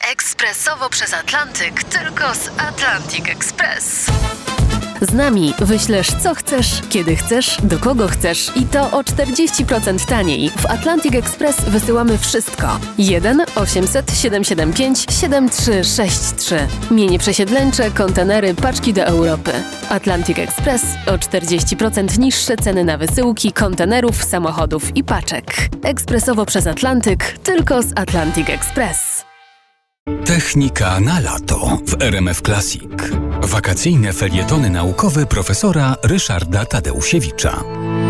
Ekspresowo przez Atlantyk, tylko z Atlantic Express. Z nami wyślesz co chcesz, kiedy chcesz, do kogo chcesz i to o 40% taniej. W Atlantic Express wysyłamy wszystko. 1 800 775 7363. Mienie przesiedleńcze, kontenery, paczki do Europy. Atlantic Express o 40% niższe ceny na wysyłki, kontenerów, samochodów i paczek. Ekspresowo przez Atlantyk, tylko z Atlantic Express. Technika na lato w RMF Classic. Wakacyjne felietony naukowe profesora Ryszarda Tadeusiewicza.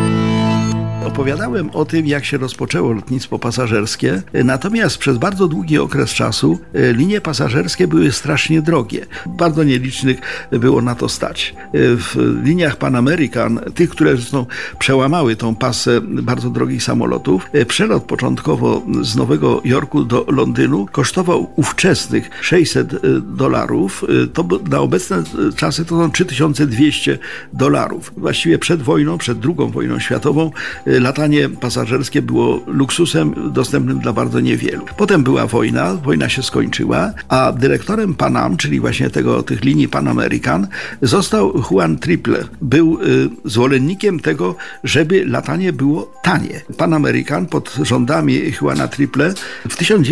Opowiadałem o tym, jak się rozpoczęło lotnictwo pasażerskie, natomiast przez bardzo długi okres czasu linie pasażerskie były strasznie drogie. Bardzo nielicznych było na to stać. W liniach Pan American, tych, które zresztą przełamały tą pasę bardzo drogich samolotów, przelot początkowo z Nowego Jorku do Londynu kosztował ówczesnych $600. To na obecne czasy to są $3200. Właściwie przed wojną, przed II wojną światową, latanie pasażerskie było luksusem dostępnym dla bardzo niewielu. Potem była wojna się skończyła, a dyrektorem Pan Am, czyli właśnie tych linii Pan American, został Juan Triple. Był zwolennikiem tego, żeby latanie było tanie. Pan American pod rządami Juana Triple w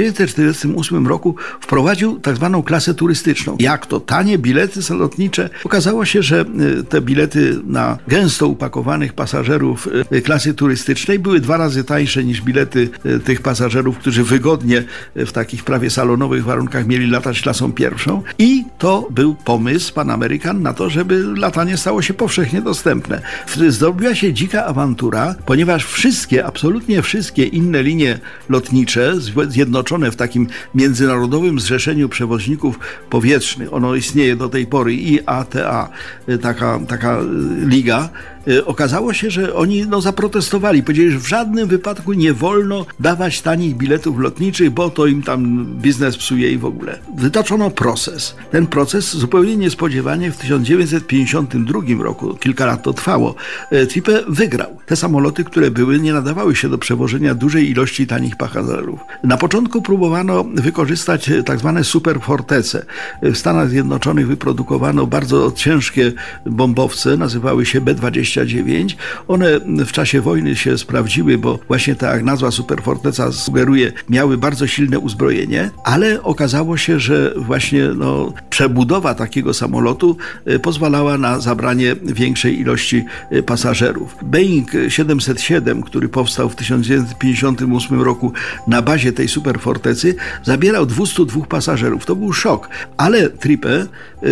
1948 roku wprowadził tak zwaną klasę turystyczną. Jak to? Tanie bilety lotnicze? Okazało się, że te bilety na gęsto upakowanych pasażerów klasy turystycznej były 2 razy tańsze niż bilety tych pasażerów, którzy wygodnie w takich prawie salonowych warunkach mieli latać klasą pierwszą. I to był pomysł Pan American na to, żeby latanie stało się powszechnie dostępne. Zrobiła się dzika awantura, ponieważ absolutnie wszystkie inne linie lotnicze zjednoczone w takim międzynarodowym zrzeszeniu przewoźników powietrznych, ono istnieje do tej pory, IATA, taka liga, okazało się, że oni zaprotestowali. Powiedzieli, że w żadnym wypadku nie wolno dawać tanich biletów lotniczych, bo to im tam biznes psuje i w ogóle. Wytoczono proces. Ten proces zupełnie niespodziewanie w 1952 roku, kilka lat to trwało, Triple wygrał. Te samoloty, które były, nie nadawały się do przewożenia dużej ilości tanich pasażerów. Na początku próbowano wykorzystać tak zwane superfortece. W Stanach Zjednoczonych wyprodukowano bardzo ciężkie bombowce, nazywały się B-29. One w czasie wojny się sprawdziły, bo właśnie tak jak nazwa Superforteca sugeruje, miały bardzo silne uzbrojenie, ale okazało się, że właśnie przebudowa takiego samolotu pozwalała na zabranie większej ilości pasażerów. Boeing 707, który powstał w 1958 roku na bazie tej Superfortecy, zabierał 202 pasażerów. To był szok, ale Triple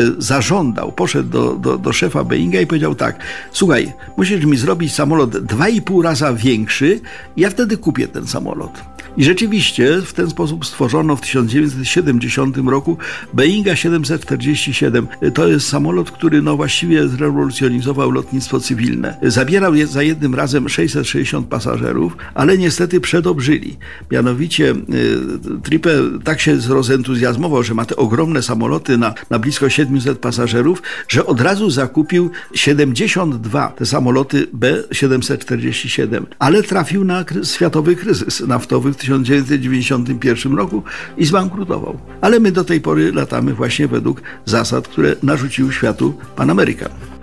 poszedł do szefa Boeinga i powiedział tak: słuchaj, musisz mi zrobić samolot 2,5 raza większy, ja wtedy kupię ten samolot. I rzeczywiście w ten sposób stworzono w 1970 roku Boeinga 747. To jest samolot, który właściwie zrewolucjonizował lotnictwo cywilne. Zabierał za jednym razem 660 pasażerów, ale niestety przedobrzyli. Mianowicie Triple tak się rozentuzjazmował, że ma te ogromne samoloty na blisko 700 pasażerów, że od razu zakupił 72 te samoloty B747, ale trafił na światowy kryzys naftowy w 1991 roku i zbankrutował. Ale my do tej pory latamy właśnie według zasad, które narzucił światu Pan American.